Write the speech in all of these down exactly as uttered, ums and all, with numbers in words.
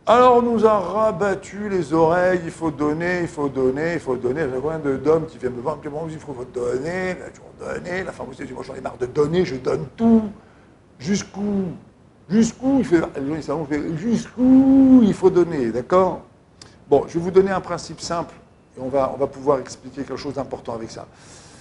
Alors on nous a rabattu les oreilles, il faut donner, il faut donner, il faut donner. J'ai combien de- d'hommes qui viennent me voir, me disent, bon, il faut donner, il faut donner. La femme aussi dit, moi j'en ai marre de donner, je donne tout. Jusqu'où Jusqu'où il, fait, il fait, jusqu'où il faut donner, d'accord? Bon, je vais vous donner un principe simple et on va, on va pouvoir expliquer quelque chose d'important avec ça.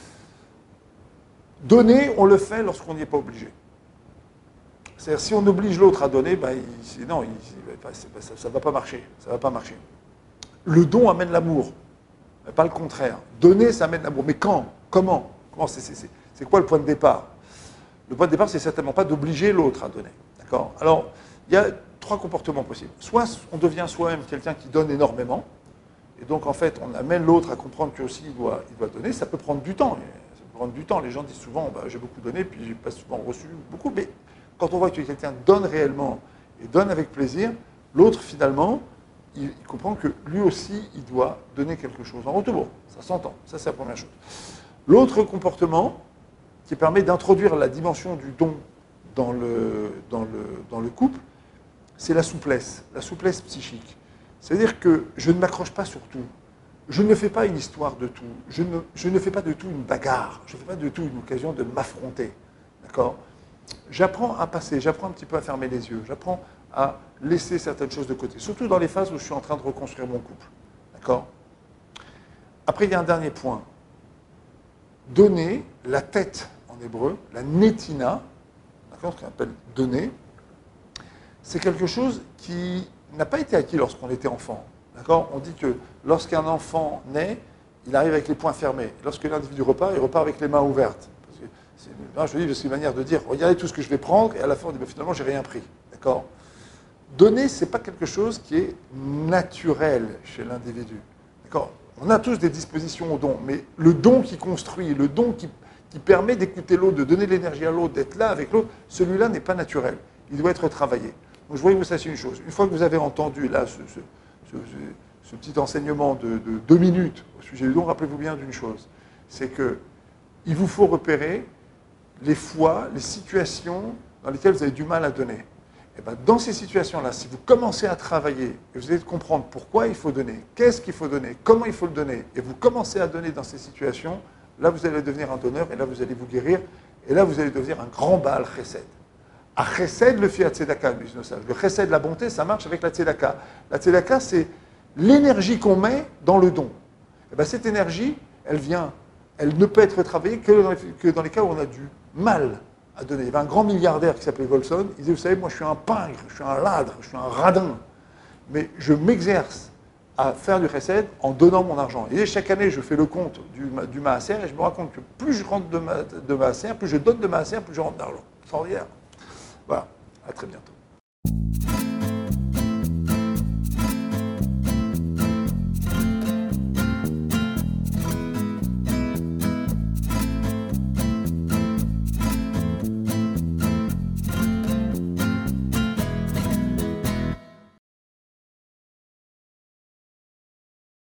Donner, on le fait lorsqu'on n'y est pas obligé. C'est-à-dire, si on oblige l'autre à donner, ben, il, non, il, ça ne va pas marcher. Ça va pas marcher. Le don amène l'amour, mais pas le contraire. Donner, ça amène l'amour. Mais quand? Comment? Comment c'est, c'est, c'est, c'est quoi le point de départ? Le point de départ, c'est certainement pas d'obliger l'autre à donner. D'accord? Alors, il y a trois comportements possibles. Soit on devient soi-même quelqu'un qui donne énormément, et donc en fait, on amène l'autre à comprendre que aussi il doit, il doit donner. Ça peut prendre du temps. Ça peut prendre du temps. Les gens disent souvent, bah, j'ai beaucoup donné, puis j'ai pas souvent reçu beaucoup. Mais quand on voit que quelqu'un donne réellement et donne avec plaisir, l'autre finalement, il, il comprend que lui aussi, il doit donner quelque chose en retour. Bon, ça s'entend. Ça, c'est la première chose. L'autre comportement qui permet d'introduire la dimension du don dans le, dans le, dans le couple, c'est la souplesse, la souplesse psychique. C'est-à-dire que je ne m'accroche pas sur tout. Je ne fais pas une histoire de tout. Je ne, je ne fais pas de tout une bagarre. Je ne fais pas de tout une occasion de m'affronter. D'accord? J'apprends à passer, j'apprends un petit peu à fermer les yeux, j'apprends à laisser certaines choses de côté, surtout dans les phases où je suis en train de reconstruire mon couple. D'accord? Après, il y a un dernier point. Donner la tête en hébreu, la netina, d'accord, ce qu'on appelle donner, c'est quelque chose qui n'a pas été acquis lorsqu'on était enfant. D'accord? On dit que lorsqu'un enfant naît, il arrive avec les poings fermés. Lorsque l'individu repart, il repart avec les mains ouvertes. Parce que c'est, non, je dis, c'est une manière de dire, regardez tout ce que je vais prendre, et à la fin, on dit, mais finalement, j'ai rien pris. D'accord? Donner, ce n'est pas quelque chose qui est naturel chez l'individu. D'accord? On a tous des dispositions au don, mais le don qui construit, le don qui, qui permet d'écouter l'autre, de donner de l'énergie à l'autre, d'être là avec l'autre, celui-là n'est pas naturel. Il doit être travaillé. Donc je voudrais que vous sachiez une chose. Une fois que vous avez entendu là ce, ce, ce, ce, ce petit enseignement de, de deux minutes au sujet du don, rappelez-vous bien d'une chose. C'est qu'il vous faut repérer les fois, les situations dans lesquelles vous avez du mal à donner. Et bien, dans ces situations-là, si vous commencez à travailler, et vous allez comprendre pourquoi il faut donner, qu'est-ce qu'il faut donner, comment il faut le donner, et vous commencez à donner dans ces situations, là vous allez devenir un donneur, et là vous allez vous guérir, et là vous allez devenir un grand Baal Chesed. À Chesed, le fiat tzedaka, le Chesed, la bonté, ça marche avec la tzedaka. La tzedaka, c'est l'énergie qu'on met dans le don. Et bien, cette énergie, elle vient, elle ne peut être travaillée que dans les, que dans les cas où on a du mal à donner. Il y avait un grand milliardaire qui s'appelait Volson, il disait, vous savez, moi je suis un pingre, je suis un ladre, je suis un radin, mais je m'exerce à faire du chesed en donnant mon argent. Et chaque année, je fais le compte du, du maaser et je me rends compte que plus je rentre de, ma, de maaser, plus je donne de maaser, plus je rentre d'argent. C'est extraordinaire. Voilà, à très bientôt.